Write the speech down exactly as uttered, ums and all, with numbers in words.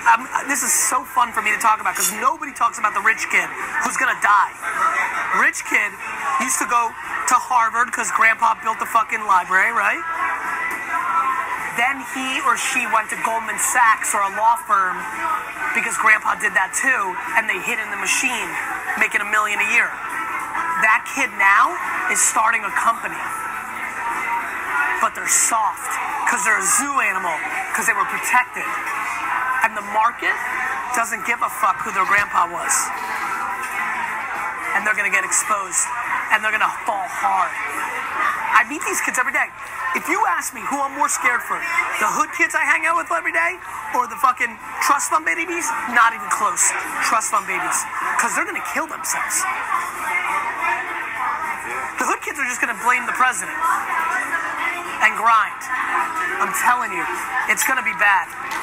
I'm, this is so fun for me to talk about because nobody talks about the rich kid who's gonna die. Rich kid used to go to Harvard because grandpa built the fucking library, right? Then he or she went to Goldman Sachs or a law firm because grandpa did that too, and they hid in the machine, making a million a year. That kid now is starting a company. But they're soft because they're a zoo animal because they were protected. And the market doesn't give a fuck who their grandpa was. And they're going to get exposed. And they're going to fall hard. I meet these kids every day. If you ask me who I'm more scared for, the hood kids I hang out with every day or the fucking trust fund babies, not even close. Trust fund babies. Because they're going to kill themselves. The hood kids are just going to blame the president and grind. I'm telling you, it's going to be bad.